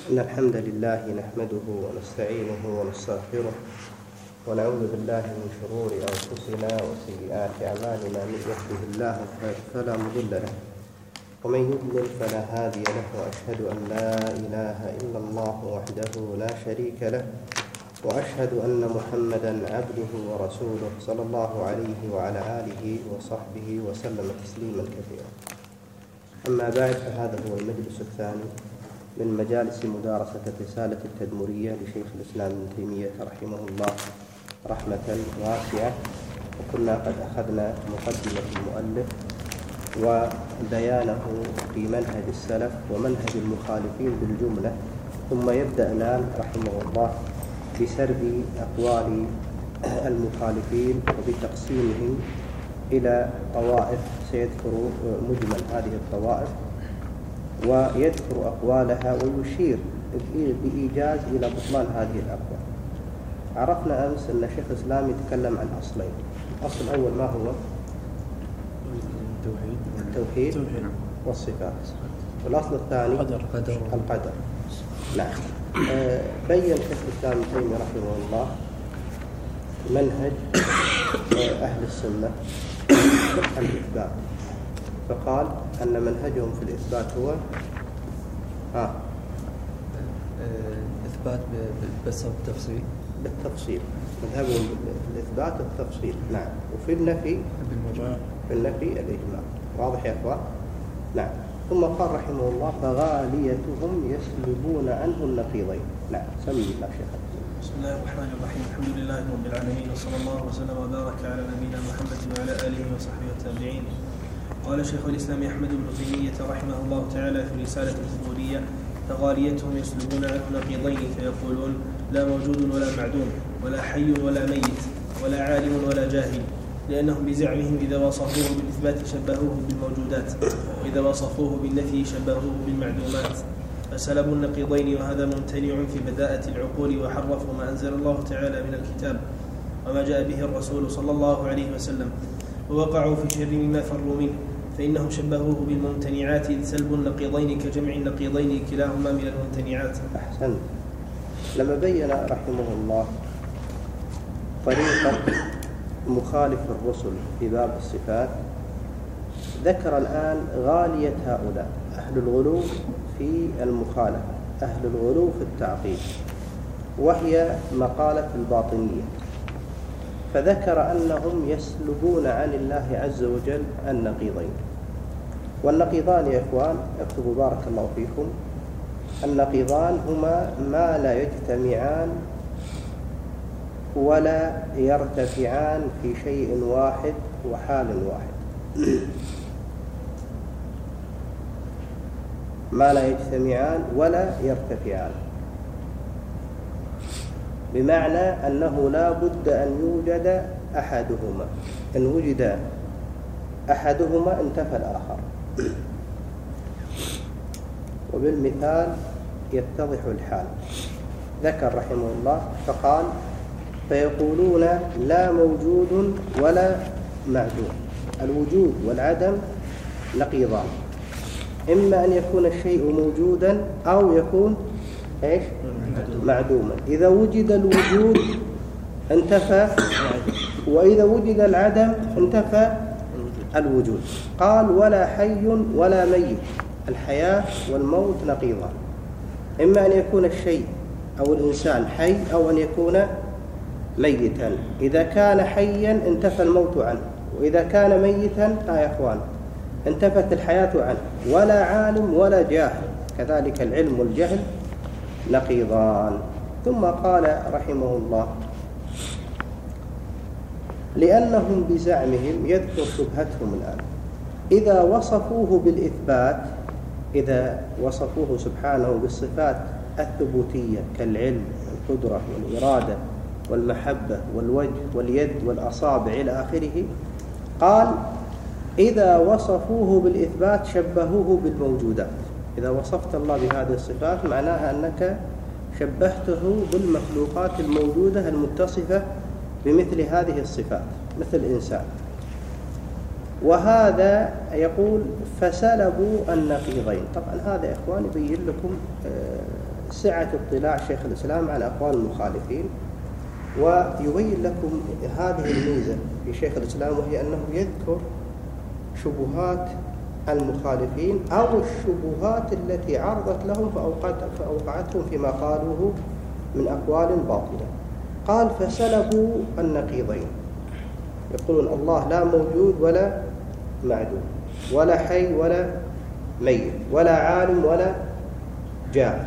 إن الحمد لله نحمده ونستعينه ونستغفره ونعوذ بالله من شرور أنفسنا وسيئات أعمالنا. من يهده الله فلا مضل له ومن يضلل فلا هادي له، وأشهد أن لا إله إلا الله وحده لا شريك له، وأشهد أن محمدا عبده ورسوله صلى الله عليه وعلى آله وصحبه وسلم تسليما كثيرا. أما بعد، فهذا هو المجلس الثاني من مجالس مدارسة الرسالة التدمرية لشيخ الإسلام ابن تيمية رحمه الله رحمة واسعة. وكنا قد أخذنا مقدمة المؤلف وبيانه في منهج السلف ومنهج المخالفين بالجملة، ثم يبدأ الآن رحمه الله بسرد أقوال المخالفين وبتقسيمهم إلى طوائف. سيذكر مجمل هذه الطوائف ويذكر أقوالها ويشير بإيجاز إلى بطلان هذه الأقوال. عرفنا أمس أن شيخ الإسلام يتكلم عن أصلين. الأصل الأول ما هو؟ التوحيد والصفات. والأصل الثاني القدر. نعم. بين شيخ الإسلام ابن تيمية رحمه الله منهج أهل السنة الإثبات، فقال أن منهجهم في الإثبات هو إثبات بس بالتفصيل. مذهبهم الإثبات التفصيل. نعم. وفي النفي الإجمال. واضح يا أخوان؟ نعم. ثم قال رحمه الله فغاليتهم يسلبون عنه النقيضين. نعم. سمي الله شيخ. بسم الله الرحمن الرحيم. الحمد لله رب العالمين، وصلى الله وسلم وبارك على نبينا محمد وعلى آله وصحبه والتابعين. قال شيخ الإسلام أحمد بن تيمية رحمه الله تعالى في رسالة التدمرية: فغاليتهم يسلبون عنه نقيضين، فيقولون لا موجود ولا معدوم، ولا حي ولا ميت، ولا عالم ولا جاهل، لأنهم بزعمهم إذا وصفوه بالإثبات شبهوه بالموجودات، وإذا وصفوه بالنفي شبهوه بالمعدومات، فسلبوا النقيضين، وهذا ممتنع في بداءة العقول، وحرفوا ما أنزل الله تعالى من الكتاب وما جاء به الرسول صلى الله عليه وسلم، ووقعوا في شر مما فروا منه، فإنهم شبهوه بالممتنعات، إذ سلب النقيضين كجمع النقيضين كلاهما من الممتنعات. أحسن. لما بين رحمه الله طريقة مخالف الرسل في باب الصفات، ذكر الآن غالية هؤلاء أهل الغلو في المخالفة، أهل الغلو في التعقيد، وهي مقالة الباطنية. فذكر أنهم يسلبون عن الله عز وجل النقيضين. والنقيضان يا إخوان، اكتبوا بارك الله فيكم، النقيضان هما ما لا يجتمعان ولا يرتفعان في شيء واحد وحال واحد. ما لا يجتمعان ولا يرتفعان، بمعنى أنه لا بد أن يوجد أحدهما. إن وجد أحدهما انتفى الآخر. وبالمثال يتضح الحال. ذكر رحمه الله فقال فيقولون لا موجود ولا معدوم. الوجود والعدم نقيضان، إما أن يكون الشيء موجودا أو يكون معدوما. إذا وجد الوجود انتفى، وإذا وجد العدم انتفى الوجود. قال ولا حي ولا ميت. الحياة والموت نقيضان، إما أن يكون الشيء أو الإنسان حي أو أن يكون ميتا. إذا كان حيا انتفى الموت عنه، وإذا كان ميتا يا أخوان انتفت الحياة عنه. ولا عالم ولا جاهل، كذلك العلم والجهل نقيضان. ثم قال رحمه الله لأنهم بزعمهم، يذكر شبهتهم الآن، إذا وصفوه بالإثبات، إذا وصفوه سبحانه بالصفات الثبوتية كالعلم والقدرة والإرادة والمحبة والوجه واليد والأصابع إلى آخره، قال إذا وصفوه بالإثبات شبهوه بالموجودات. إذا وصفت الله بهذه الصفات معناها أنك شبهته بالمخلوقات الموجودة المتصفة بمثل هذه الصفات، مثل الإنسان. وهذا يقول فسلبوا النقيضين. طبعا هذا يا إخواني يبين لكم سعة اطلاع شيخ الإسلام عن أقوال المخالفين، ويبين لكم هذه الميزة في شيخ الإسلام، وهي أنه يذكر شبهات المخالفين أو الشبهات التي عرضت لهم فأوقعتهم فيما قالوه من أقوال باطلة. قال فسلبوا النقيضين، يقولون الله لا موجود ولا معدوم، ولا حي ولا ميت، ولا عالم ولا جاهل.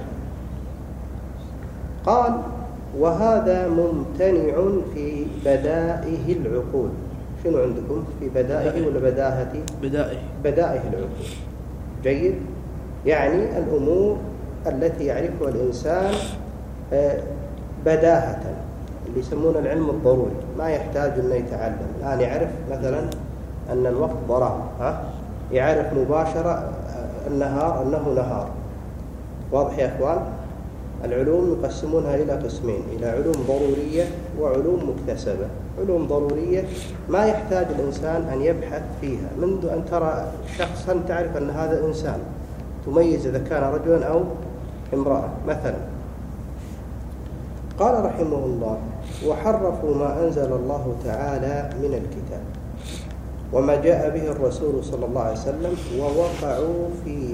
قال وهذا ممتنع في بدائه العقول. شنو عندكم في بدائه ولا بداهة؟ بدائه العقول. جيد، يعني الأمور التي يعرفها الإنسان بداهة، اللي يسمونه العلم الضروري، ما يحتاج أنه يتعلم. الآن يعرف مثلا أن الوقت ظلام، يعرف مباشرة النهار أنه نهار. واضح يا أخوان؟ العلوم يقسمونها إلى قسمين، إلى علوم ضرورية وعلوم مكتسبة. علوم ضرورية ما يحتاج الإنسان أن يبحث فيها، منذ أن ترى شخصا تعرف أن هذا إنسان، تميز إذا كان رجلا أو امرأة مثلا. قال رحمه الله وحرفوا ما أنزل الله تعالى من الكتاب وما جاء به الرسول صلى الله عليه وسلم، ووقعوا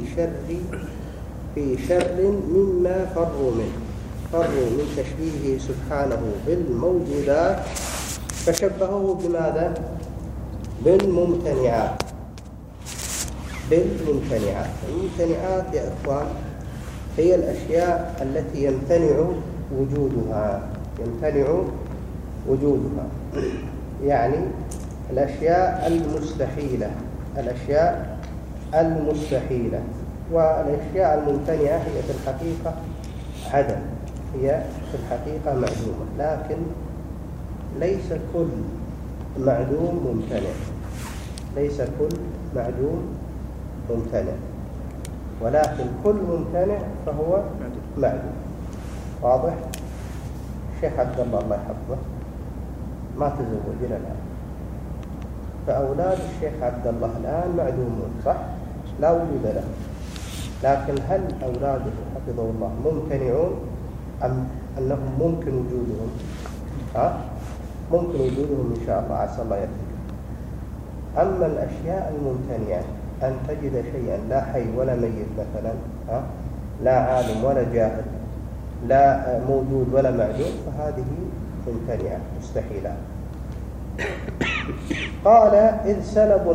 في شر مما فروا من تشبيهه سبحانه بالموجودات، فشبهوه بماذا؟ بالممتنعات. الممتنعات يا إخوان هي الأشياء التي يمتنع وجودها، يعني الأشياء المستحيلة. والأشياء الممتنعة هي في الحقيقة عدم، هي في الحقيقة معدومة، لكن ليس كل معدوم ممتنع، ولكن كل ممتنع فهو معدوم. واضح؟ الشيخ عبد الله يحفظه ما تزوج إلى الآن، فأولاد الشيخ عبد الله الآن معدومون، صح؟ لا وجود له، لكن هل أولاده حفظه الله ممتنعون أم أنهم ممكن وجودهم؟ ممكن وجودهم إن شاء الله، عسى الله يهديك. أما الأشياء الممتنعة أن تجد شيئا لا حي ولا ميت مثلا، لا عالم ولا جاهل، لا موجود ولا معدوم، فهذه ممتنعة مستحيلة. قال إذ سلب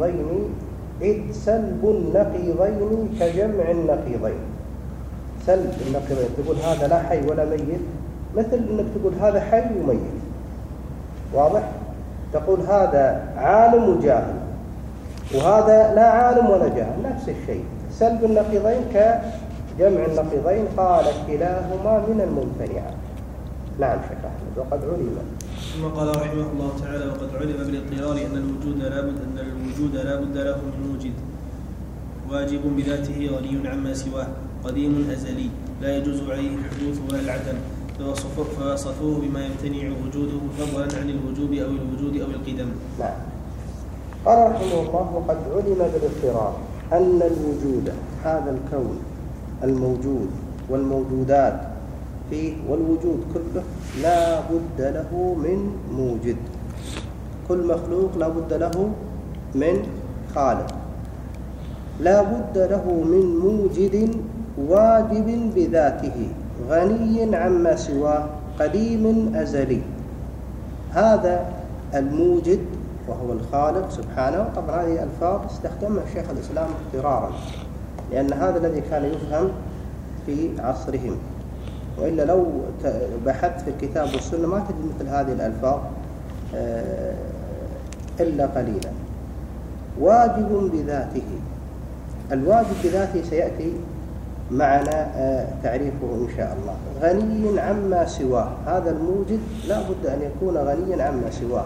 النقيضين كجمع النقيضين. سلب النقيضين، تقول هذا لا حي ولا ميت، مثل أنك تقول هذا حي وميت. واضح؟ تقول هذا عالم وجاهل، وهذا لا عالم ولا جاهل، نفس الشيء. سلب النقيضين كجمع النقيضين. قال كلاهما من الممتنعات. نعم شيخ أحمد. وقد علم، ثم قال رحمه الله تعالى وقد علم بالاضطرار أن الوجود لا بد له من موجد واجب بذاته غني عما سواه قديم أزلي لا يجوز عليه الحدوث ولا العدم، فوصفوه بما يمتنع وجوده فضلا عن الوجوب أو الوجود أو القدم. نعم. قال رحمه الله وقد علم بالاضطرار أن الوجود، هذا الكون الموجود والموجودات فيه والوجود كله لا بد له من موجد. كل مخلوق لا بد له من خالق، لا بد له من موجد واجب بذاته غني عما سواه قديم أزلي. هذا الموجد وهو الخالق سبحانه. طبعا هذه الألفاظ استخدمها شيخ الإسلام اضطرارا، لأن هذا الذي كان يفهم في عصرهم، وإلا لو بحثت في الكتاب والسنة ما تجد مثل هذه الألفاظ إلا قليلا. واجب بذاته، الواجب بذاته سيأتي معنا تعريفه إن شاء الله. غني عما سواه، هذا الموجد لا بد أن يكون غنيا عما سواه.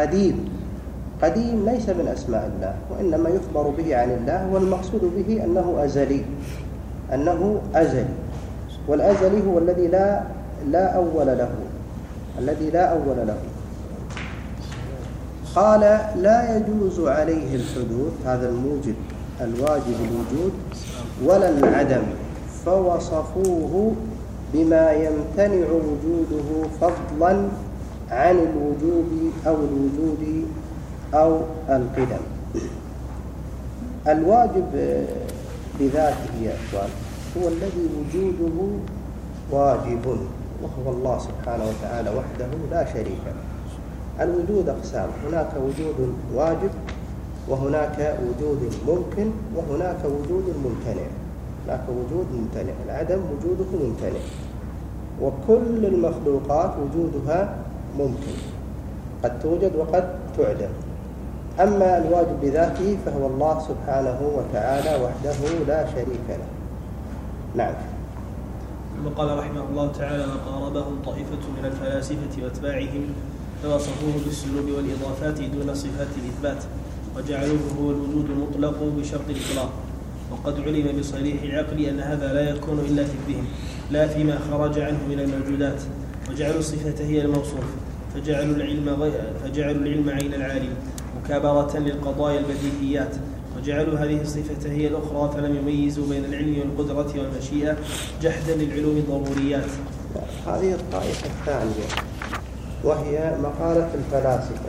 قديم ليس من أسماء الله، وإنما يخبر به عن الله، والمقصود به أنه أزلي، والأزلي هو الذي لا أول له. قال لا يجوز عليه الحدوث، هذا الموجد الواجب الوجود، ولا العدم، فوصفوه بما يمتنع وجوده فضلا عن الوجوب أو الوجود أو القدم. الواجب بذاته يا إخوان هو الذي وجوده واجب، وهو الله سبحانه وتعالى وحده لا شريك له. الوجود أقسام، هناك وجود واجب، وهناك وجود ممكن، وهناك وجود ممتنع. هناك وجود ممتنع، العدم وجوده ممتنع، وكل المخلوقات وجودها ممكن، قد توجد وقد تعدم. أما الواجب بذاته فهو الله سبحانه وتعالى وحده لا شريك له. نعم. ثم قال رحمه الله تعالى: وقاربهم طائفة من الفلاسفة واتباعهم فوصفوه بالسلوب والإضافات دون صفات الإثبات، وجعلوه هو الوجود المطلق بشرط الإطلاق. وقد علم بصريح العقل أن هذا لا يكون إلا في الذهن لا فيما خرج عنه من الموجودات، وجعلوا الصفة هي الموصوف، فجعلوا العلم عين العالم مكابرة للقضايا البديهيات، وجعلوا هذه الصفة هي الأخرى، فلم يميزوا بين العلم والقدرة والمشيئة جحدا للعلوم الضروريات. هذه الطائفة الثانية وهي مقالة الفلاسفة،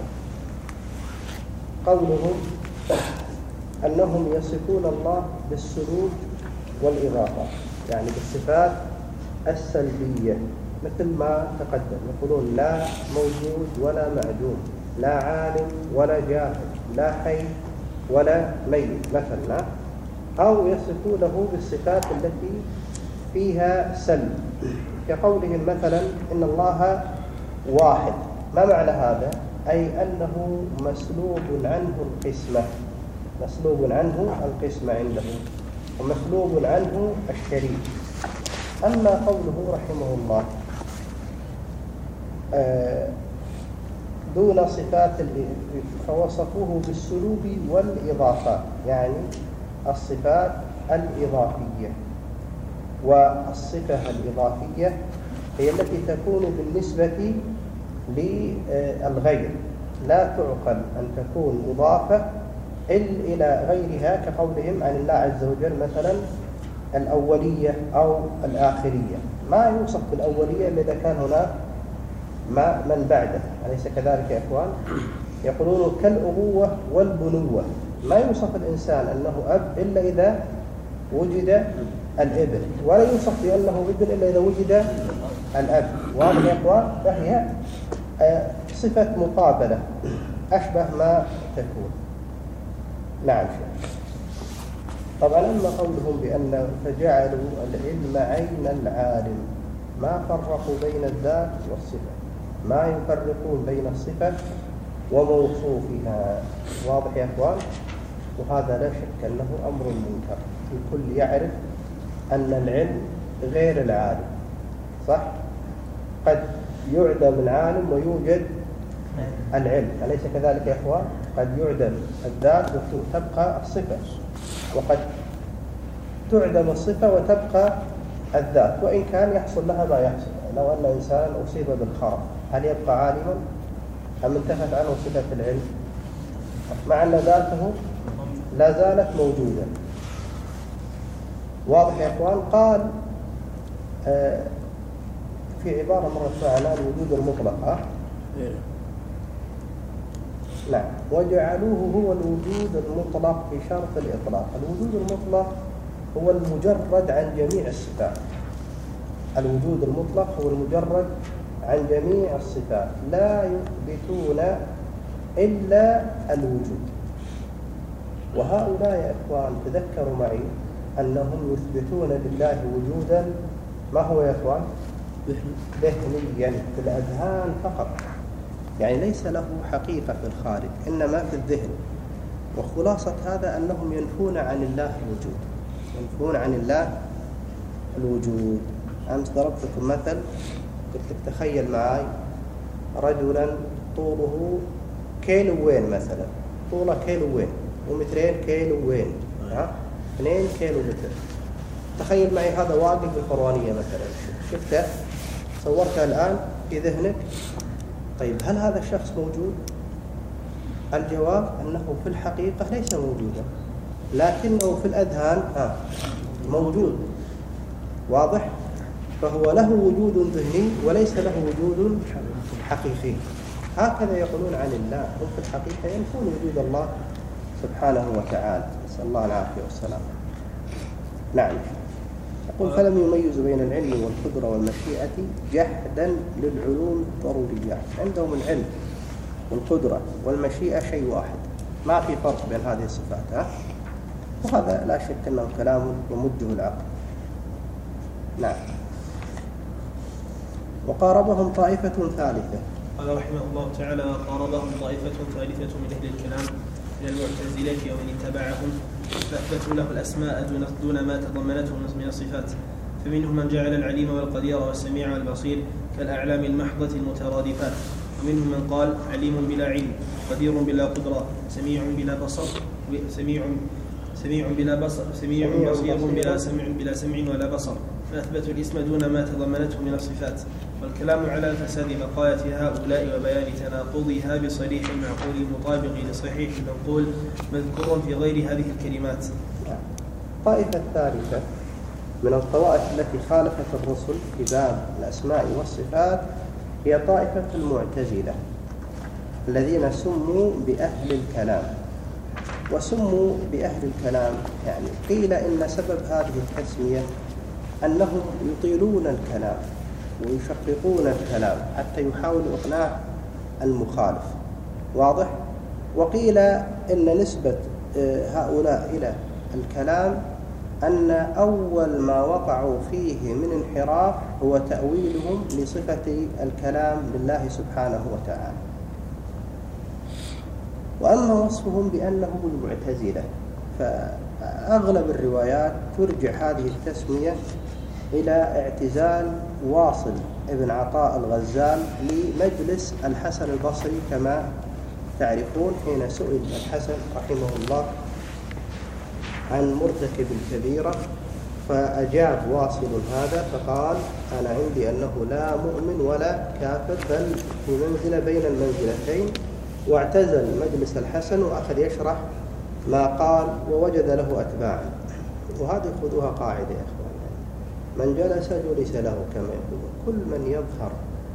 قولهم أنهم يصفون الله بالسلوك والإضافة، يعني بالصفات السلبية، مثل ما تقدم، يقولون لا موجود ولا معدوم، لا عالم ولا جاهل، لا حي ولا ميت مثلا، أو يصفونه بالصفات التي فيها سلب، كقولهم مثلا إن الله واحد. ما معنى هذا؟ أي أنه مسلوب عنه القسمة، مسلوب عنه القسمة عندهم، ومسلوب عنه الشريك. أما قوله رحمه الله دون صفات فوصفوه بالسلوب والإضافات، يعني الصفات الإضافية. والصفة الإضافية هي التي تكون بالنسبة للغير، لا تعقل أن تكون مضافة إلى غيرها، كقولهم عن الله عز وجل مثلا الأولية أو الآخرية، ما يوصف بالأولية إلا إذا كان هناك من بعده، أليس كذلك يا إخوان؟ يقولون كالأبوة والبنوة، ما يوصف الإنسان أنه أب إلا إذا وجد الابن، ولا يوصف بأنه ابن إلا إذا وجد الأب. واضح يا إخوان؟ فهي صفة مقابلة أشبه ما تكون. نعم شيخ. طبعا أما قولهم بأن فجعلوا العلم عين العالم، ما فرقوا بين الذات والصفة، ما يفرقون بين الصفة وموصوفها. واضح يا أخوان؟ وهذا لا شك أنه أمر منكر، الكل يعرف أن العلم غير العالم، صح؟ قد يعدم العالم ويوجد العلم، أليس كذلك يا أخوان؟ قد يعدم الذات وتبقى الصفة، وقد تعدم الصفة وتبقى الذات، وإن كان يحصل لها ما يحصل. لو أن إنسان أصيب بالخرف هل يبقى عالما أم انتفت عنه صفة العلم؟ مع أن ذاته لا زالت موجودة. واضح يا إخوان؟ قال في عبارة مرت معنا الوجود المطلق، نعم، وجعلوه هو الوجود المطلق بشرط الإطلاق. الوجود المطلق هو المجرد عن جميع الصفات، الوجود المطلق هو المجرد عن جميع الصفات، لا يثبتون إلا الوجود. وهؤلاء يا إخوان تذكروا معي أنهم يثبتون لله وجودا، ما هو يا إخوان؟ ذهنيا في الأذهان فقط، يعني ليس له حقيقة في الخارج، إنما في الذهن. وخلاصة هذا أنهم ينفون عن الله الوجود، ينفون عن الله الوجود. أمس ضربتكم مثل، قلت لك تخيل معي رجلا طوله كيلوين مثلا، طوله كيلوين ومترين كيلوين، 2 كيلو متر. تخيل معي هذا واقف بالفروانية مثلا، شفته صورته الآن في ذهنك. طيب هل هذا الشخص موجود؟ الجواب أنه في الحقيقة ليس موجودا، لكنه في الأذهان موجود. واضح؟ فهو له وجود ذهني وليس له وجود حقيقي. هكذا يقولون عن الله، هم في الحقيقة ينفون وجود الله سبحانه وتعالى، نسأل الله العافية والسلام. نعم. يقول فلم يميزوا بين العلم والقدرة والمشيئة جحدا للعلوم الضروريات. عندهم العلم والقدرة والمشيئة شيء واحد، ما في فرق بين هذه الصفات. وهذا لا شك أنه كلام يمده العقل. نعم. وقاربهم طائفة ثالثة. قال رحمه الله تعالى: قاربهم طائفة ثالثة من أهل الكلام من المعتزلة ومن اتبعهم، فأثبتوا له الأسماء دون ما تضمنته من الصفات، فمنهم من جعل العليم والقدير والسميع والبصير كالأعلام المحضة المترادفات، ومنهم من قال عليم بلا علم، قدير بلا قدرة، سميع بلا بصر، سميع بلا بصر، سميع بصير بلا سمع ولا بصر، فأثبتوا الاسم دون ما تضمنته من الصفات. والكلام على فساد مقالة هؤلاء وبيان تناقضها بصريح المعقول مطابق لصحيح المنقول مذكور في غير هذه الكلمات. الطائفة الثالثة من الطوائف التي خالفت الرسل في باب الأسماء والصفات هي طائفة المعتزلة الذين سموا بأهل الكلام. وسموا بأهل الكلام يعني قيل إن سبب هذه التسمية أنهم يطيلون الكلام ويشققون الكلام حتى يحاولوا إقناع المخالف. واضح؟ وقيل إن نسبة هؤلاء إلى الكلام أن أول ما وقعوا فيه من انحراف هو تأويلهم لصفة الكلام لله سبحانه وتعالى. وأما وصفهم بأنهم المعتزلة فأغلب الروايات ترجع هذه التسمية إلى اعتزال واصل ابن عطاء الغزال لمجلس الحسن البصري كما تعرفون، حين سئل الحسن رحمه الله عن مرتكب الكبيرة فأجاب واصل هذا فقال أنا عندي أنه لا مؤمن ولا كافر بل في منزلة بين المنزلتين، واعتزل مجلس الحسن وأخذ يشرح ما قال ووجد له أتباعا. وهذه خذوها قاعدة يا أخوان، من جلس له كما يقول، كل من يظهر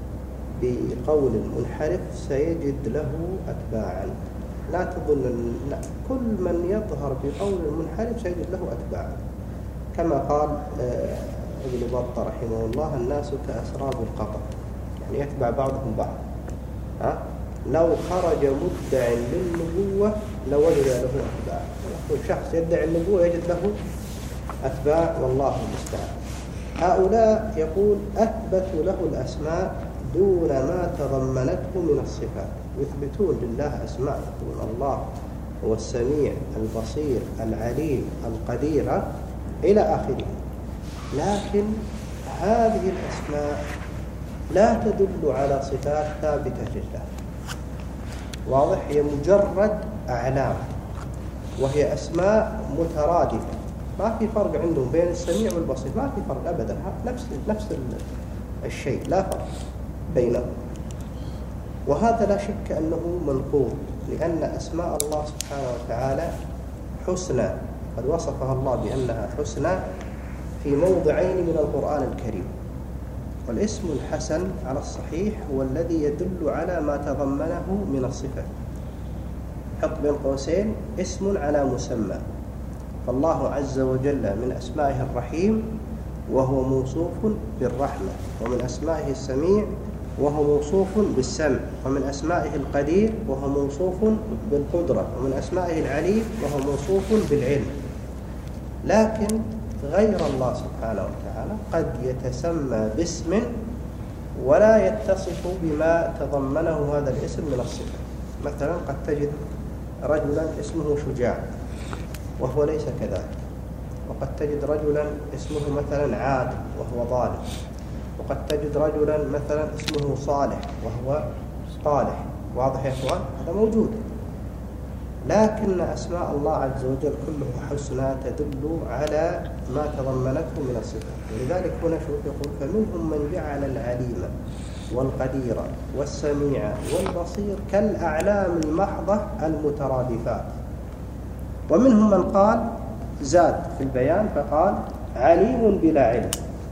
بقول منحرف سيجد له أتباعا. لا تظن كل من يظهر بقول منحرف سيجد له أتباعا، كما قال ابن بطة رحمه الله الناس كأسراب القطر، يعني يتبع بعضهم بعض. لو خرج مدع للنبوة لوجد له أتباع. يقول شخص يدعي النبوة يجد له أتباع والله المستعان. هؤلاء يقول أثبتوا له الأسماء دون ما تضمنته من الصفات، يثبتون لله أسماء، يقولون الله هو السميع البصير العليم القدير إلى آخره، لكن هذه الأسماء لا تدل على صفات ثابتة لله. واضح؟ هي مجرد أعلام وهي أسماء مترادفة، ما في فرق عندهم بين السميع والبصير، ما في فرق أبدا، نفس الشيء، لا فرق بينهم. وهذا لا شك أنه منقول، لأن أسماء الله سبحانه وتعالى حسنى، قد وصفها الله بأنها حسنى في موضعين من القرآن الكريم. والاسم الحسن على الصحيح هو الذي يدل على ما تضمنه من الصفة. حط بين قوسين اسم على مسمى، فالله عز وجل من أسمائه الرحيم وهو موصوف بالرحمة، ومن أسمائه السميع وهو موصوف بالسمع، ومن أسمائه القدير وهو موصوف بالقدرة، ومن أسمائه العليم وهو موصوف بالعلم. لكن غير الله سبحانه وتعالى قد يتسمى باسم ولا يتصف بما تضمنه هذا الاسم من الصفة. مثلا قد تجد رجلا اسمه شجاع وهو ليس كذلك، وقد تجد رجلا اسمه مثلا عادل وهو ظالم، وقد تجد رجلا مثلا اسمه صالح وهو طالح. واضح يا اخوان؟ هذا موجود، لكن أسماء الله عز وجل كلها حسنى تدل على ما تضمنته من الصفات. ولذلك هنا شوف يقول فمنهم من جعل العليم والقدير والسميع والبصير كالأعلام المحضة المترادفات، ومنهم من قال زاد في البيان فقال عليم بلا علم،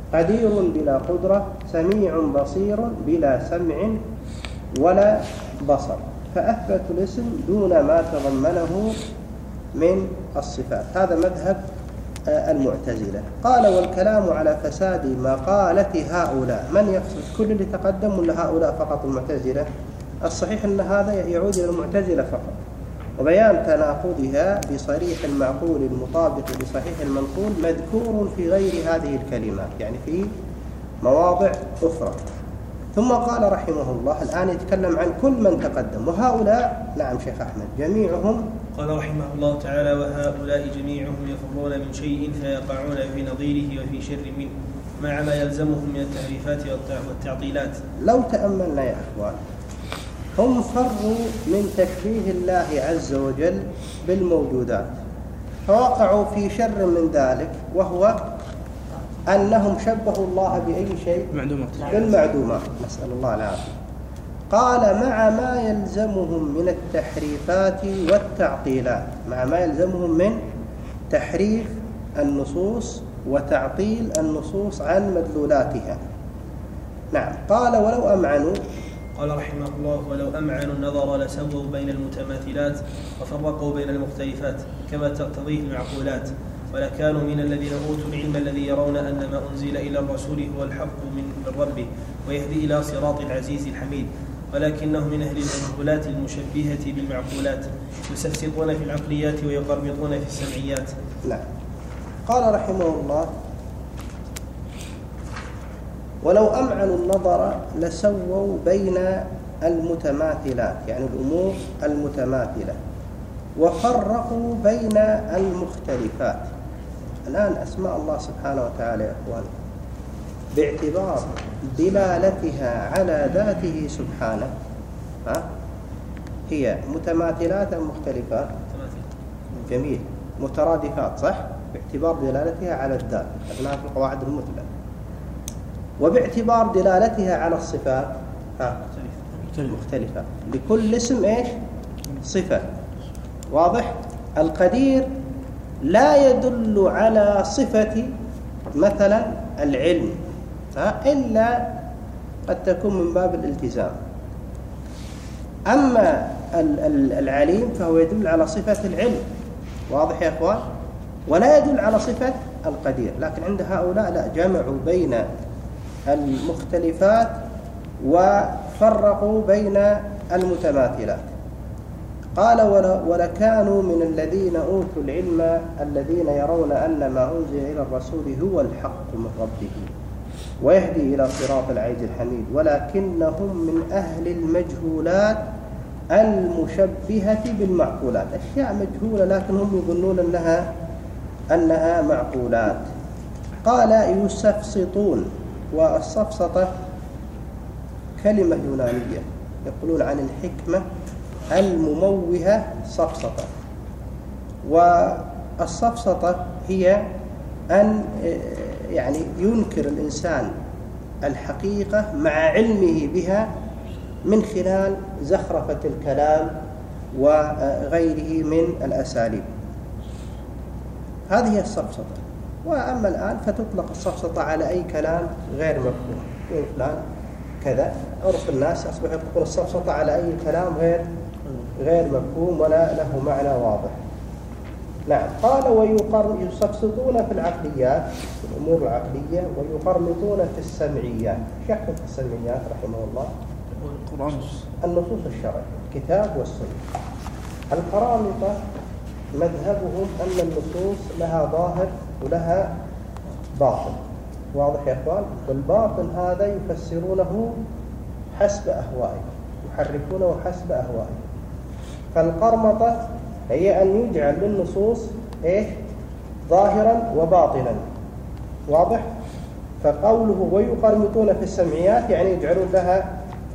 قدير بلا قدرة، سميع بصير بلا سمع ولا بصر، فأثبت الاسم دون ما تضمنه من الصفات. هذا مذهب المعتزلة. قال والكلام على فساد مقالة هؤلاء، من يقصد كل اللي تقدم ولا هؤلاء فقط المعتزلة؟ الصحيح أن هذا يعود إلى المعتزلة فقط، وبيان تناقضها بصريح المعقول المطابق لصحيح المنقول مذكور في غير هذه الكلمات، يعني في مواضع أخرى. ثم قال رحمه الله الآن يتكلم عن كل من تقدم، وهؤلاء نعم شيخ أحمد جميعهم. قال رحمه الله تعالى وهؤلاء جميعهم يفرون من شيء فيقعون في نظيره وفي شر منه مع ما يلزمهم من التحريفات والتعطيلات. لو تأملنا يا أخوان، هم فروا من تشبيه الله عز وجل بالموجودات، فوقعوا في شر من ذلك، وهو أنهم شبهوا الله بأي شيء؟ بالمعدومات، نسأل الله العافية. قال مع ما يلزمهم من التحريفات والتعطيلات، مع ما يلزمهم من تحريف النصوص وتعطيل النصوص عن مدلولاتها. نعم. قال ولو أمعنوا، قال رحمه الله ولو أمعنوا النظر لسووا بين المتماثلات وفرقوا بين المختلفات كما تقتضيه المعقولات، ولكانوا من الذين أوتوا العلم الذي يرون أن ما أنزل إلى الرسول هو الحق من ربه ويهدي إلى صراط العزيز الحميد، ولكنهم من أهل المعقولات المشبهة بالمعقولات يستفسطون في العقليات ويقربطون في السمعيات. نعم. قال رحمه الله ولو أمعنوا النظر لسووا بين المتماثلات، يعني الأمور المتماثلة، وفرقوا بين المختلفات. الآن أسماء الله سبحانه وتعالى يا أخوان باعتبار دلالتها على ذاته سبحانه هي متماثلات أم مختلفات؟ جميل. مترادفات، صح؟ باعتبار دلالتها على الذات، أخذناها في القواعد المثلى. وباعتبار دلالتها على الصفات مختلفة. لكل اسم إيش؟ صفة. واضح؟ القدير لا يدل على صفة مثلا العلم إلا قد تكون من باب الالتزام. أما العليم فهو يدل على صفة العلم، واضح يا أخوان؟ ولا يدل على صفة القدير. لكن عند هؤلاء لا، جمعوا بين المختلفات وفرقوا بين المتماثلات. قال ولكانوا من الذين أوتوا العلم الذين يرون أن ما أنزل إلى الرسول هو الحق من ربه ويهدي إلى صراط العزيز الحميد، ولكنهم من أهل المجهولات المشبهة بالمعقولات، أشياء مجهولة لكن هم يظنون أنها معقولات. قال يستفسطون، والسفسطة كلمة يونانية يقولون عن الحكمة المموهة سفسطة، والسفسطة هي أن يعني ينكر الإنسان الحقيقة مع علمه بها من خلال زخرفة الكلام وغيره من الأساليب. هذه هي السفسطة. وأما الآن فتطلق السفسطة على أي كلام غير مفهوم، فلان كذا. عرف الناس أصبح يطلقون السفسطة على أي كلام غير مفهوم ولا له معنى واضح. نعم. قال يستفسطون في العقليات، في الأمور العقلية، ويقرمطون في السمعيات. شكل في السمعيات رحمه الله النصوص الشرعية، الكتاب والسنة. القرامطة مذهبهم أن النصوص لها ظاهر ولها باطن، واضح يا أخوان؟ والباطن هذا يفسرونه حسب أهوائهم، يحرفونه حسب أهوائهم. فالقرمطة هي أن يجعل للنصوص إيش؟ ظاهرا وباطنا، واضح؟ فقوله ويقرمطون في السمعيات يعني يجعلون لها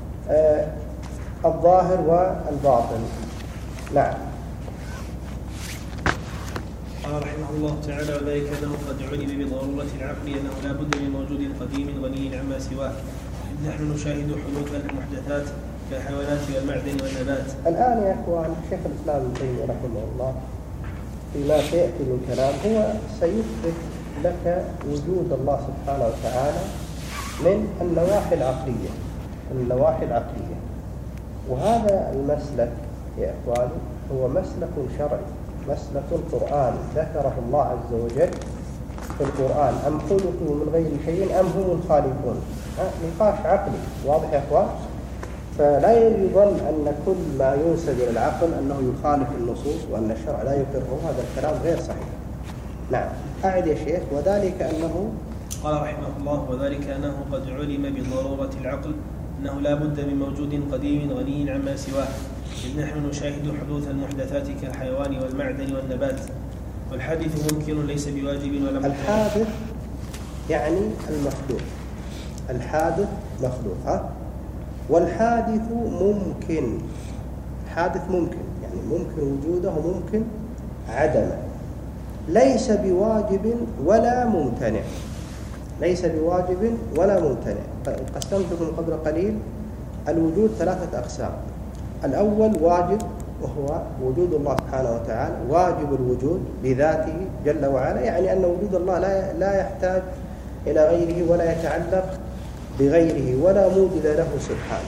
الظاهر والباطن. نعم. قال رحمه الله تعالى وذلك أنه قد علم بضرورة العقل أنه لا بد من موجود قديم غني عما سواه، إذ نحن نشاهد حدوث المحدثات كالحيوانات والمعدن والنبات. الآن يا أخوان شيخ الإسلام ابن تيمية رحمه الله فيما سيأتي من كلام هو سيثبت لك وجود الله سبحانه وتعالى من النواحي العقلية. وهذا المسلك يا إخواني هو مسلك شرعي، مسلك قرآني ذكره الله عز وجل في القرآن: أم خلقوا من غير شيء أم هم الخالقون. نقاش عقلي واضح يا إخوان. فلا يظن أن كل ما ينسب إلى العقل أنه يخالف النصوص وأن الشرع لا يقره، هذا الكلام غير صحيح. نعم أعد يا شيخ. وذلك أنه قال رحمه الله: وذلك أنه قد علم بضرورة العقل أنه لا بد من موجود قديم غني عما سواه، إذ نحن نشاهد حدوث المحدثات كالحيوان والمعدن والنبات، والحادث ممكن ليس بواجب ولا ممكن. الحادث يعني المخلوق، الحادث مخلوق، والحادث ممكن، حادث ممكن يعني ممكن وجوده وممكن عدمه، ليس بواجب ولا ممتنع، ليس بواجب ولا ممتنع. قسمت لكم قبل قليل الوجود 3 أقسام. الأول واجب، وهو وجود الله سبحانه وتعالى، واجب الوجود بذاته جل وعلا، يعني أن وجود الله لا يحتاج إلى غيره ولا يتعلق بغيره ولا موجد له سبحانه.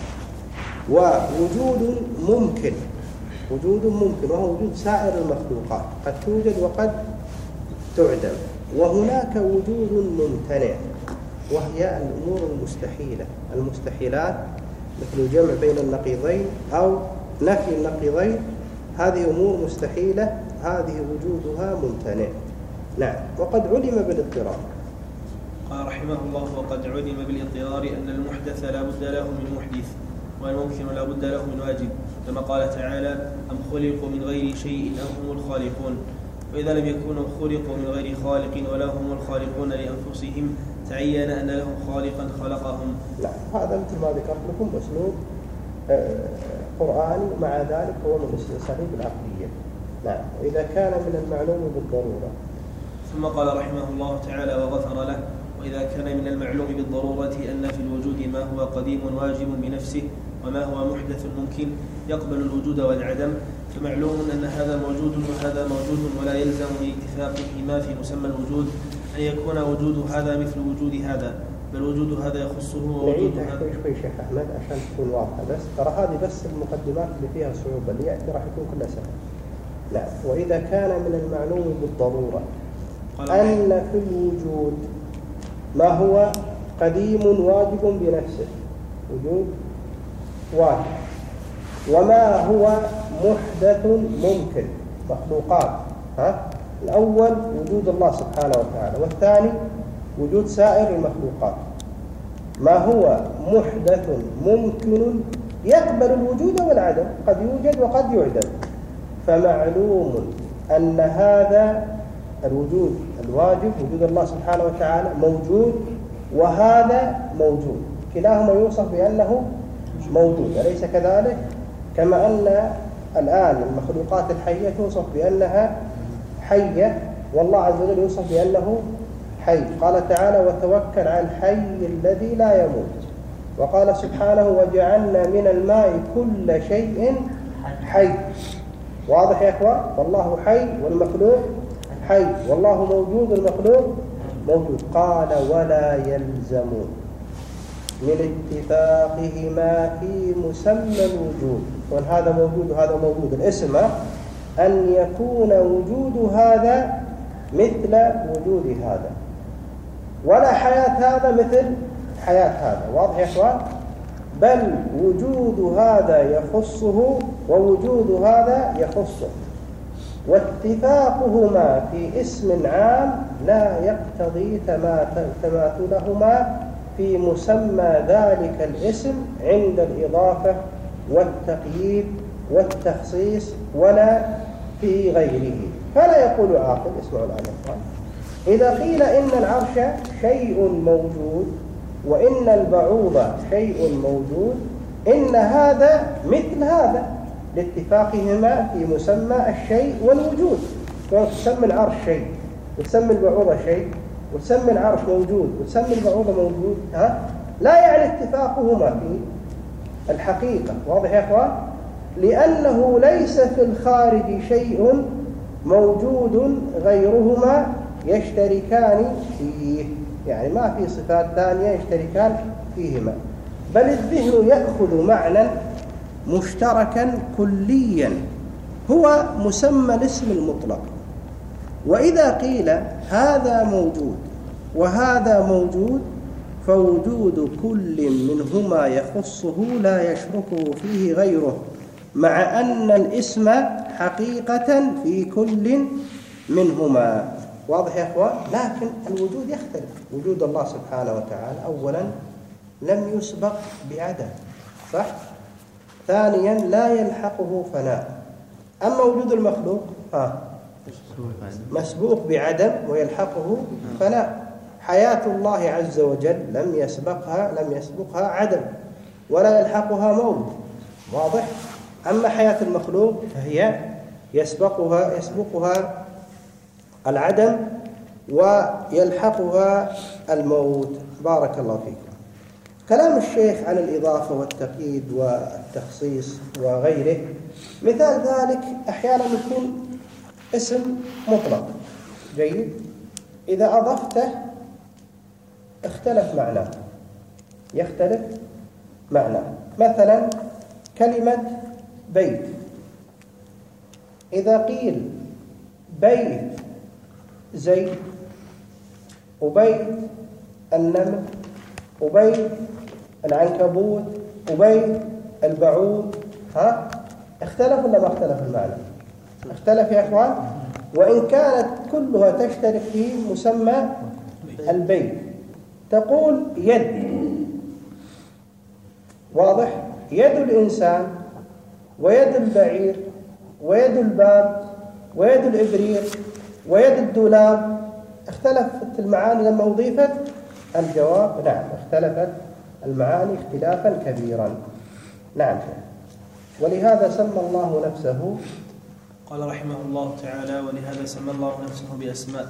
ووجود ممكن، وجود ممكن وهو وجود سائر المخلوقات، قد توجد وقد تعدم. وهناك وجود ممتنع وهي الأمور المستحيلة، المستحيلات مثل الجمع بين النقيضين أو نفي النقيضين، هذه أمور مستحيلة، هذه وجودها ممتنع. نعم. وقد علم بالاضطرار. قال رحمه الله: وقد علم بالاضطرار أن المحدث لا بد له من محدث، والممكن لا بد له من واجب، كما قال تعالى: أم خلقوا من غير شيء أم هم الخالقون. فإذا لم يكونوا خلقوا من غير خالق ولا هم الخالقون لأنفسهم، تعين أن لهم خالقا خلقهم. نعم، هذا مثل ما ذكرت لكم أسلوب قرآني، مع ذلك هو من الأساليب العقلية. نعم. وإذا كان من المعلوم بالضرورة. ثم قال رحمه الله تعالى وغفر له: وإذا كان من المعلوم بالضرورة أن في الوجود ما هو قديم واجب بنفسه وما هو محدث ممكن يقبل الوجود والعدم، فمعلوم أن هذا موجود وهذا موجود، ولا يلزم من اتفاقهما في مسمى الوجود أن يكون وجود هذا مثل وجود هذا، بل وجود هذا يخصه ووجود هذا. شوي شيخ أحمد عشان تكون واضحة، بس ترى هذه بس المقدمات اللي فيها صعوبة، اللي يأتي راح يكون كلها سهل. لا، وإذا كان من المعلوم بالضرورة أن في الوجود ما هو قديم واجب بنفسه، وجود واجب، وما هو محدث ممكن، مخلوقات. الأول وجود الله سبحانه وتعالى، والثاني وجود سائر المخلوقات. ما هو محدث ممكن يقبل الوجود والعدم، قد يوجد وقد يعدم. فمعلوم أن هذا الوجود الواجب وجود الله سبحانه وتعالى موجود، وهذا موجود، كلاهما يوصف بأنه موجود، أليس كذلك؟ كما أن الآن المخلوقات الحية توصف بأنها حية، والله عز وجل يوصف بأنه حي. قال تعالى: وتوكل على الحي الذي لا يموت. وقال سبحانه: وجعلنا من الماء كل شيء حي. واضح يا إخوان؟ فالله حي والمخلوق حي، والله موجود والمخلوق موجود. قال: ولا يلزم من اتفاقهما في مسمى الوجود، وهذا موجود وهذا موجود الاسم، أن يكون وجود هذا مثل وجود هذا، ولا حياة هذا مثل حياة هذا. واضح يا إخوان؟ بل وجود هذا يخصه ووجود هذا يخصه، واتفاقهما في اسم عام لا يقتضي تماثلهما في مسمى ذلك الاسم عند الإضافة والتقييد والتخصيص ولا في غيره. فلا يقول عاقل، اسمعوا الآن يا إخوان، إذا قيل إن العرش شيء موجود وإن البعوض شيء موجود، إن هذا مثل هذا لاتفاقهما في مسمى الشيء والوجود. تسمي العرش شيء، وتسمي البعوض شيء، وتسمي العرش موجود، وتسمي البعوض موجود، لا يعني اتفاقهما في الحقيقة. واضح يا إخوان؟ لأنه ليس في الخارج شيء موجود غيرهما يشتركان فيه، يعني ما في صفات ثانية يشتركان فيهما، بل الذهن يأخذ معنى مشتركا كليا هو مسمى الاسم المطلق. وإذا قيل هذا موجود وهذا موجود فوجود كل منهما يخصه لا يشركه فيه غيره، مع أن الاسم حقيقة في كل منهما. واضح يا أخوان؟ لكن الوجود يختلف. وجود الله سبحانه وتعالى أولا لم يسبق بعدم، صح؟ ثانيا لا يلحقه فناء. أما وجود المخلوق مسبوق بعدم ويلحقه فناء. حياة الله عز وجل لم يسبقها عدم ولا يلحقها موت. واضح؟ أما حياة المخلوق فهي يسبقها العدم ويلحقها الموت. بارك الله فيكم. كلام الشيخ عن الإضافة والتقييد والتخصيص وغيره، مثال ذلك أحيانا يكون اسم مطلق جيد، إذا أضفته يختلف معناه. مثلا كلمة بيت، إذا قيل بيت زيد وبيت النمل وبيت العنكبوت وبيت البعوض، اختلف ولا ما اختلف المعنى؟ اختلف يا اخوان. وإن كانت كلها تشترك في مسمى البيت. تقول يد، واضح؟ يد الإنسان ويد البعير ويد الباب ويد الإبريق ويد الدولاب، اختلفت المعاني لما أضيفت؟ الجواب نعم، اختلفت المعاني اختلافا كبيرا. نعم. ولهذا سمى الله نفسه، قال رحمه الله تعالى: ولهذا سمى الله نفسه بأسماء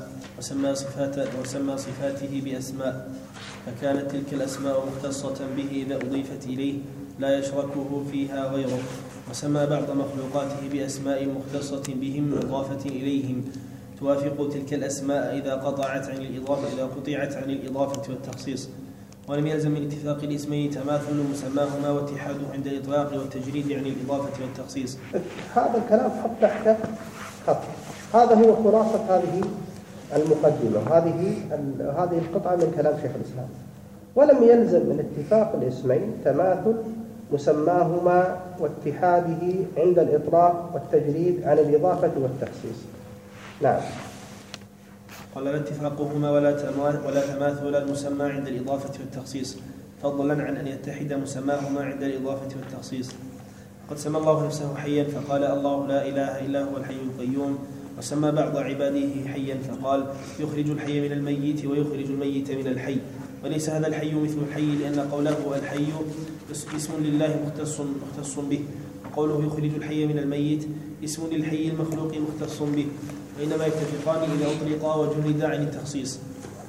وسمى صفاته بأسماء، فكانت تلك الأسماء مختصة به إذا أضيفت إليه لا يشركه فيها غيره. وسمى بعض مخلوقاته بأسماء مختصة بهم مضافة إليهم توافق تلك الأسماء إذا قطعت عن الإضافة والتخصيص. ولم يلزم من اتفاق الاسمين تماثل مسماهما واتحاده عند الإطلاق والتجريد عن الإضافة والتخصيص. هذا الكلام حط تحته خط. هذا هو خلاصة هذه المقدمة، هذه القطعة من كلام شيخ الإسلام. ولم يلزم من اتفاق الاسمين تماثل مسماهما واتحاده عند الإطلاق والتجريد عن الإضافة والتخصيص. نعم. قال: لا اتفاقهما ولا تماثل المسمى عند الإضافة والتخصيص، فضلا عن أن يتحد مسماهما عند الإضافة والتخصيص. قد سمى الله نفسه حيا فقال: الله لا إله إلا هو الحي القيوم. وسمى بعض عباده حيا فقال: يخرج الحي من الميت ويخرج الميت من الحي. وليس هذا الحي مثل الحي، لأن قوله الحي اسم لله مختص به، وقوله يخرج الحي من الميت اسم للحي المخلوق مختص به، وإنما يتفقان إذا أطلقا وجرد عن التخصيص.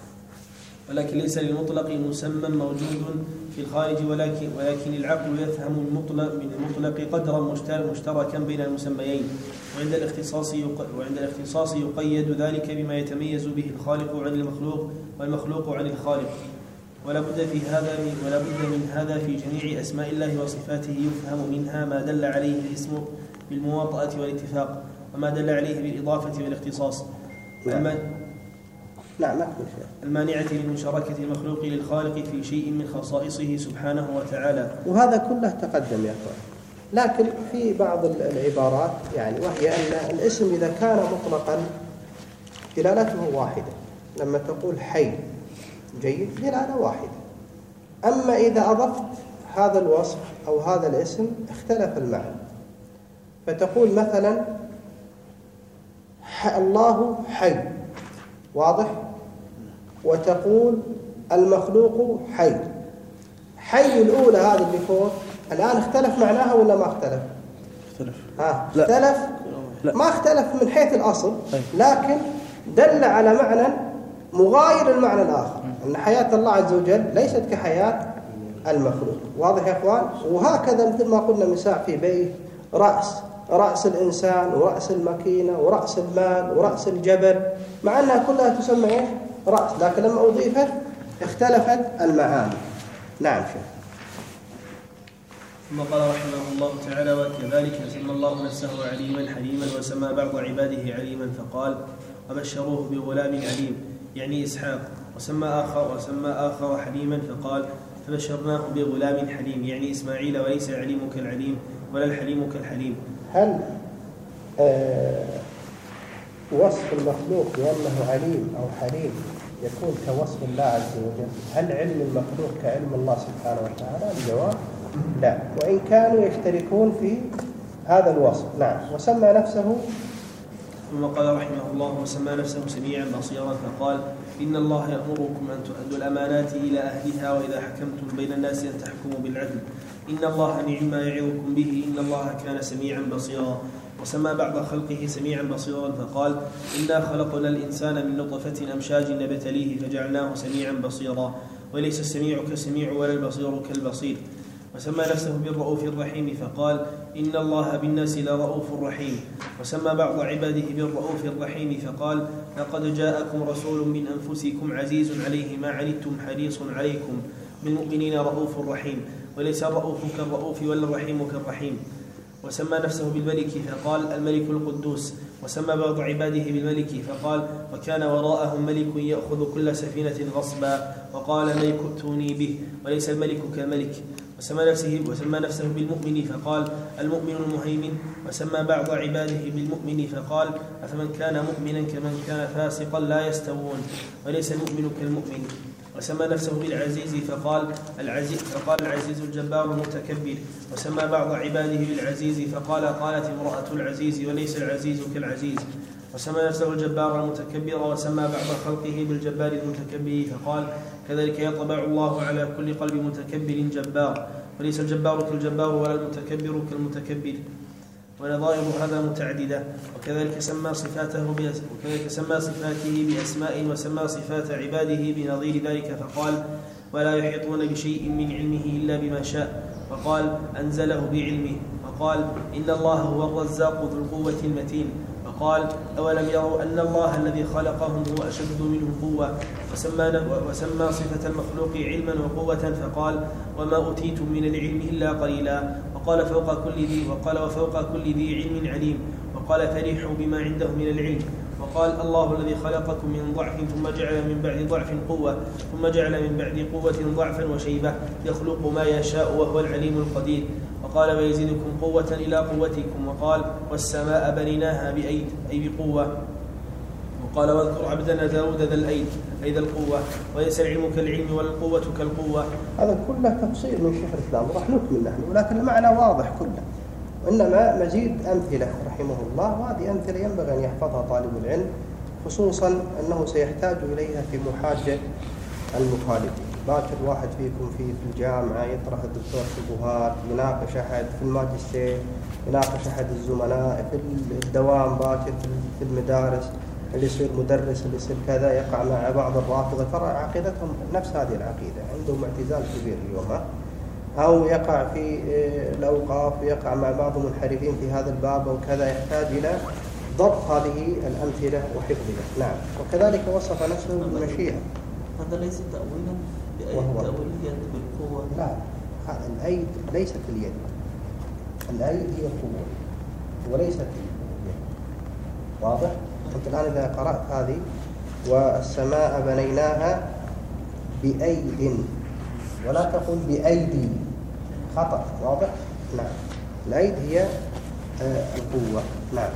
ولكن ليس للمطلق مسمى موجود في الخارج، ولكن العقل يفهم من المطلق قدرا مشتركا بين المسميين، وعند الاختصاص يقيد ذلك بما يتميز به الخالق عن المخلوق والمخلوق عن الخالق. ولا بد من هذا في جميع أسماء الله وصفاته، يفهم منها ما دل عليه الاسم بالمواطأة والاتفاق، وما دل عليه بالإضافة والاختصاص. المانعة من مشاركة المخلوق للخالق في شيء من خصائصه سبحانه وتعالى. وهذا كله تقدم يا أخوان. لكن في بعض العبارات وهي أن الاسم إذا كان مطلقا دلالته واحدة. لما تقول حي جيد دلالة واحدة. أما إذا أضفت هذا الوصف أو هذا الاسم اختلف المعنى، فتقول مثلا الله حي، واضح؟ وتقول المخلوق حي الأولى هذه اللي فوق الآن اختلف معناها ولا ما اختلف؟ اختلف. ما اختلف من حيث الأصل، لكن دل على معنى مغاير المعنى الآخر، أن حياة الله عز وجل ليست كحياة المخلوق. واضح يا إخوان؟ وهكذا مثل ما قلنا من ساعة في بيت رأس رأس الإنسان ورأس الماكينة ورأس المال ورأس الجبل، مع أنها كلها تسمى إيه؟ رأس، لكن لما أضيفت اختلفت المعاني. نعم شيخ. ثم قال رحمه الله تعالى: وكذلك سمى الله نفسه عليما حليما، وسمى بعض عباده عليما فقال: وبشروه بغلام عليم يعني إسحاق. وسمى آخر حليما فقال: فبشرناه بغلام حليم يعني إسماعيل، وليس العليم كالعليم ولا الحليم كالحليم. هل وصف المخلوق بأنه عليم أو حليم يكون كوصف الله عز وجل؟ هل علم المخلوق كعلم الله سبحانه وتعالى؟ الجواب لا، وإن كانوا يشتركون في هذا الوصف. نعم. وسمى نفسه، ثم قال رحمه الله: وسمى نفسه سميعا بصيرا فقال: إن الله يأمركم أن تؤدوا الأمانات إلى أهلها، وإذا حكمتم بين الناس أن تحكموا بالعدل، إن الله نعم ما يعظكم به، إن الله كان سميعا بصيرا. وسمى بعض خلقه سميعا بصيرا فقال: إنا خلقنا الإنسان من نطفة أمشاج نبتليه فجعلناه سميعا بصيرا، وليس السميع كالسميع ولا البصير كالبصير. وسمى نفسه بالرؤوف الرحيم فقال: إن الله بالناس لرؤوف رحيم. وسمى بعض عباده بالرؤوف الرحيم فقال: لقد جاءكم رسول من أنفسكم عزيز عليه ما عنتم حريص عليكم بالمؤمنين رؤوف رحيم، وليس الرؤوف كالرؤوف ولا الرحيم كالرحيم. وسمى نفسه بالملك فقال: الملك القدوس. وسمى بعض عباده بالملك فقال: وكان وراءهم ملك يأخذ كل سفينة غصبا، وقال: ملك ائتوني به، وليس الملك كالملك. وسمى نفسه بالمؤمن فقال: المؤمن المهيمن. وسمى بعض عباده بالمؤمن فقال: أفمن كان مؤمنا كمن كان فاسقا لا يستوون، وليس المؤمن كالمؤمن. وسمى نفسه بالعزيز فقال: العزيز الجبار المتكبر. وسمى بعض عباده بالعزيز فقال: قالت امرأة العزيز، وليس العزيز كالعزيز. وسمى نفسه الجبار المتكبر. وسمى بعض خلقه بالجبار المتكبر فقال: كذلك يطبع الله على كل قلب متكبر جبار، وليس الجبار كالجبار ولا المتكبر كالمتكبر. ونظائر هذا متعددة. وكذلك سمى صفاته بأسماء، وسمى صفات عباده بنظير ذلك فقال: ولا يحيطون بشيء من علمه إلا بما شاء. وقال: أنزله بعلمه. وقال: إن الله هو الرزاق ذو القوة المتين. وقال: أولم يروا أن الله الذي خلقهم هو أشد منهم قوة. وسمى صفة المخلوق علما وقوة فقال: وما أوتيتم من العلم إلا قليلا. وقال: وفوق كل ذي علم عليم. وقال: فرحوا بما عنده من العلم. وقال: الله الذي خلقكم من ضعف ثم جعل من بعد ضعف قوة، ثم جعل من بعد قوة ضعفا وشيبة، يخلق ما يشاء وهو العليم القدير. وقال: ويزيدكم قوة إلى قوتكم. وقال: والسماء بنيناها بأيد أي بقوة. وقال: واذكر عبدنا داود ذا الأيد أي ذا القوة، وليس العلم كالعلم ولا القوة كالقوة. هذا كله تفصيل من شيخ الإسلام، راح نكمل نحن، ولكن المعنى واضح كله، وإنما مزيد أمثلة رحمه الله، وهذه أمثلة ينبغي أن يحفظها طالب العلم، خصوصا أنه سيحتاج إليها في محاجة المخالفين. باكر واحد فيكم في الجامعة يطرح الدكتور شبهات، يناقش أحد في الماجستير، يناقش أحد الزملاء في الدوام، باكر في المدارس، اللي يصير مدرس، اللي يصير كذا، يقع مع بعض الرافضة، ترى عقيدتهم نفس هذه العقيدة، عندهم اعتزال كبير اليوم، أو يقع في الأوقاف، يقع مع بعض المنحرفين في هذا الباب وكذا، يحتاج إلى ضبط هذه الأمثلة وحفظها. نعم. وكذلك وصف نفسه بالمشيئة. هذا ليس تأويلا تأويليا بالقوة. لا، هذا الأيد ليست اليد، الأيد هي القوة وليست اليد. واضح؟ أنت الآن إذا قرأت هذه: والسماء بنيناها بأيد، ولا تقول بأيدي، خطأ. واضح؟ نعم. الأيد هي القوة. نعم.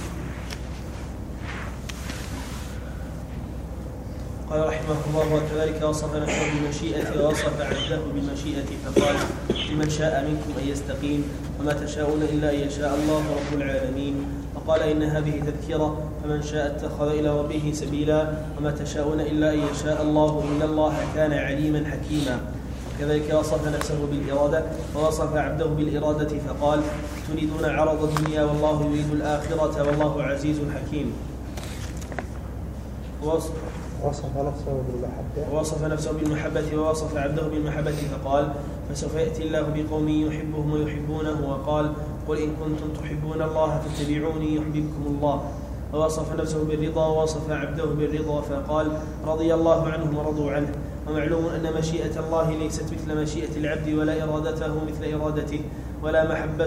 قال رحمه الله: وكذلك وصف نفسه بالمشيئة، ووصف عبده بالمشيئة فقال: لمن شاء منكم أن يستقيم، وما تشاءون إلا أن يشاء الله رب العالمين. وقال: إن هذه تذكرة، فمن شاء اتخذ إلى ربه سبيلا، وما تشاءون إلا أن يشاء الله، إن الله كان عليما حكيما. وكذلك وصف نفسه بالإرادة، ووصف عبده بالإرادة فقال: تريدون عرض الدنيا والله يريد الآخرة والله عزيز حكيم. ووصف نفسه بالمحبة ووصف عبده بالمحبة فقال فسوف يأتي الله بقوم يحبهم ويحبونه وقال قل إن كنتم تحبون الله فاتبعوني يحببكم الله. ووصف نفسه بالرضا ووصف عبده بالرضا فقال رضي الله عنهم ورضوا عنه. ومعلوم أن مشيئة الله ليست مثل مشيئة العبد ولا إرادته مثل إرادته ولا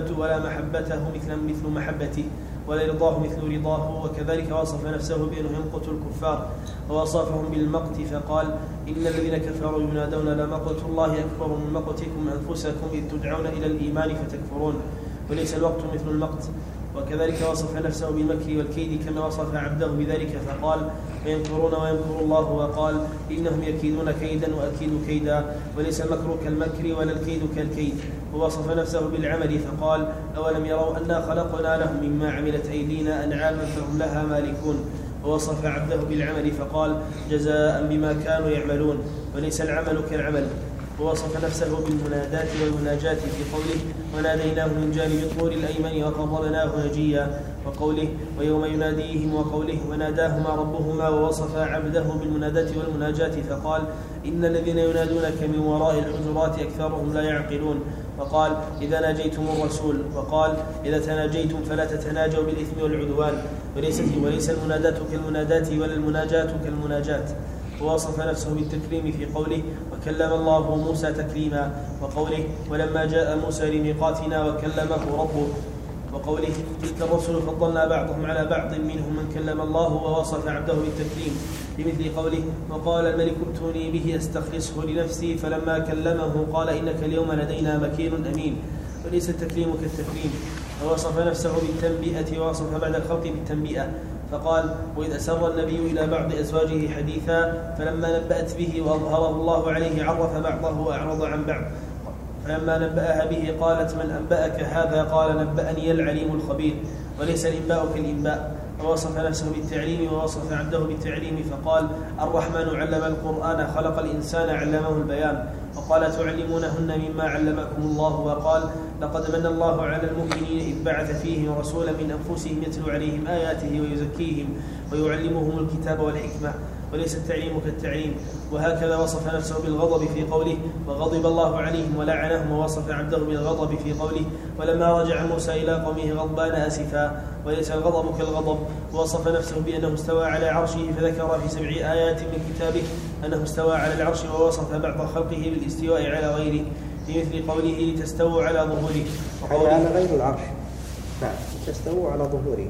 محبته مثل محبته ولا رضاه مثل رضاه. وكذلك وصف نفسه بأنه يمقت الكفار ووصفهم بالمقت فقال إن الذين كفروا ينادون لمقت الله أكبر من مقتكم أنفسكم إذ تدعون إلى الإيمان فتكفرون وليس الوقت مثل المقت. وكذلك وصف نفسه بالمكر والكيد كما وصف عبده بذلك فقال ويمكرون ويمكر الله وقال إنهم يكيدون كيدا وأكيد كيدا وليس المكر كالمكر ولا الكيد كالكيد. ووصف نفسه بالعمل فقال أولم يروا أنا خلقنا لهم مما عملت أيدينا أنعاما فهم لها مالكون. ووصف عبده بالعمل فقال جزاء بما كانوا يعملون وليس العمل كالعمل. ووصف نفسه بالمنادات والمناجات في قوله وناديناه من جانب الطور الأيمن وقربناه نجيا وقوله ويوم يناديهم وقوله وناداهما ربهما. ووصف عبده بالمنادات والمناجات فقال إن الذين ينادونك من وراء الحجرات أكثرهم لا يعقلون. وقال إذا ناجيتم الرسول. وقال إذا تناجيتم فلا تتناجوا بالإثم والعدوان وليس المنادات كالمنادات ولا المناجات كالمناجات. ووصف نفسه بالتكريم في قوله وكلم الله موسى تكريما وقوله ولما جاء موسى لميقاتنا وكلمه ربه. وقوله تلك الرسل فضلنا بعضهم على بعض منهم من كلم الله. ووصف عبده بالتكريم بمثل قوله وقال الملك ائتوني به استخلصه لنفسي فلما كلمه قال إنك اليوم لدينا مكين أمين وليس التكريم كالتكريم. ووصف نفسه بالتنبئة ووصف بعد الخلق بالتنبئة فقال وإذ أسر النبي إلى بعض أزواجه حديثا فلما نبأت به وأظهره الله عليه عرف بعضه وأعرض عن بعض فلما نبأها به قالت من أنبأك هذا قال نبأني العليم الخبير وليس الإنباء كالإنباء. ووصف نفسه بالتعليم ووصف عبده بالتعليم فقال الرحمن علم القرآن خلق الإنسان علمه البيان. وقال تعلمونهن مما علمكم الله. وقال لقد من الله على المؤمنين إذ بعث فيهم رسولا من أنفسهم يتلو عليهم آياته ويزكيهم ويعلمهم الكتاب والحكمة وليس التعليم كالتعليم. وهكذا وصف نفسه بالغضب في قوله وغضب الله عليهم ولعنهم. ووصف عبده بالغضب في قوله ولما رجع موسى إلى قومه غضبان آسفا وليس الغضب كالغضب. ووصف نفسه بأنه استوى على عرشه فذكر في 7 آيات من كتابه أنه استوى على العرش. ووصف بعض خلقه بالاستواء على غيره في مثل قوله لتستووا على ظهوره على غير العرش نعم تستووا على ظهوره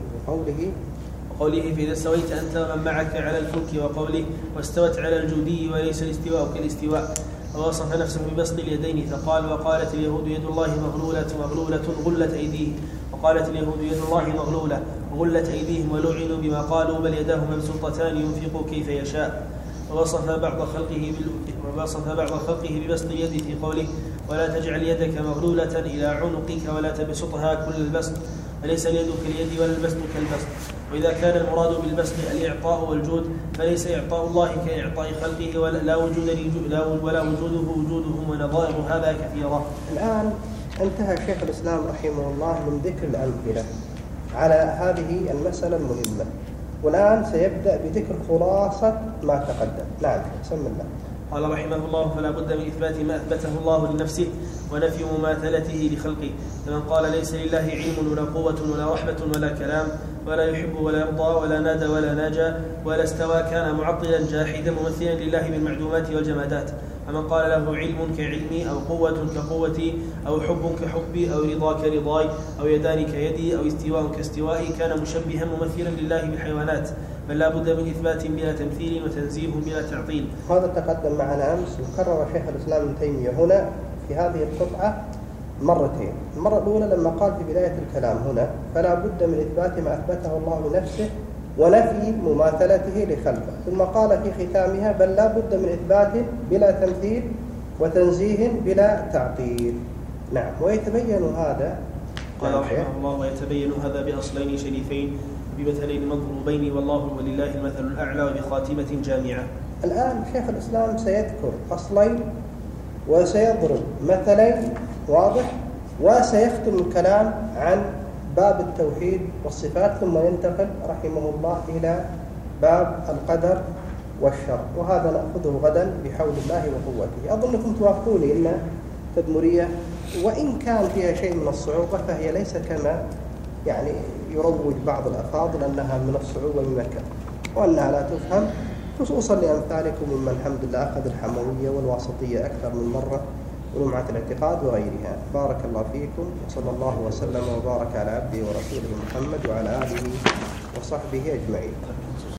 وقوله فإذا استويت أنت ومن معك على الفلك. وقوله واستوت على الجودي وليس الاستواء كالاستواء. ووصف نفسه ببسط اليدين فقال وقالت اليهود يد الله مغلولة غلت أيديهم. وقالت اليهود يد الله مغلولة غلت أيديهم ولعنوا بما قالوا بل يداه مبسوطتان ينفق كيف يشاء. ووصف بعض خلقه ببسط اليد في قوله ولا تجعل يدك مغلولة إلى عنقك ولا تبسطها كل البسط فليس اليد كاليد ولا البسط كالبسط. وإذا كان المراد بالبسط الإعطاء والجود فليس إعطاء الله كإعطاء خلقه ولا وجوده وجودهم ونظائر هذا كثيرة. الآن انتهى شيخ الإسلام رحمه الله من ذكر الأمثلة على هذه المسألة المهمة والآن سيبدأ بذكر خلاصة ما تقدم. نعم بسم الله. قال رحمه الله فلا بد من إثبات ما أثبته الله لنفسه ونفي مماثلته لخلقه. فمن قال ليس لله علم ولا قوة ولا رحمة ولا كلام ولا يحب ولا يرضى ولا نادى ولا ناجى ولا استوى كان معطلا جاحدا ممثلا لله بالمعدومات والجمادات. فمن قال له علم كعلمي أو قوة كقوتي أو حب كحبي أو رضا كرضاي أو يدان كيدي أو استواء كاستوائي كان مشبها ممثلا لله بالحيوانات. بل لا بد من إثبات بلا تمثيل وتنزيه بلا تعطيل. هذا تقدم معنا أمس وكرر شيخ الإسلام ابن تيمية هنا في هذه القطعة مرتين. المرة الأولى لما قال في بداية الكلام هنا فلا بد من إثبات ما أثبته الله لنفسه ونفي مماثلته لخلقه. ثم قال في ختامها بل لا بد من إثبات بلا تمثيل وتنزيه بلا تعطيل. نعم ويتبين هذا قال رحمه الله ويتبين هذا بأصلين شريفين بمثلين مضروبين والله ولله المثل الأعلى وبخاتمة جامعة. الآن شيخ الإسلام سيذكر أصلين وسيضرب مثلين واضح وسيختم الكلام عن باب التوحيد والصفات ثم ينتقل رحمه الله إلى باب القدر والشر، وهذا نأخذه غدا بحول الله وقوته. أظنكم توافقوني أن التدمرية وإن كان فيها شيء من الصعوبة فهي ليس كما يعني يروج بعض الأفاضل أنها من الصعوبة بمكة، وأنها لا تفهم، خصوصا لأمثالكم ممن الحمد لله أخذ الحموية والواسطية أكثر من مرة ولمعة الاعتقاد وغيرها. بارك الله فيكم، وصلى الله وسلم وبارك على عبده ورسوله محمد وعلى آله وصحبه أجمعين.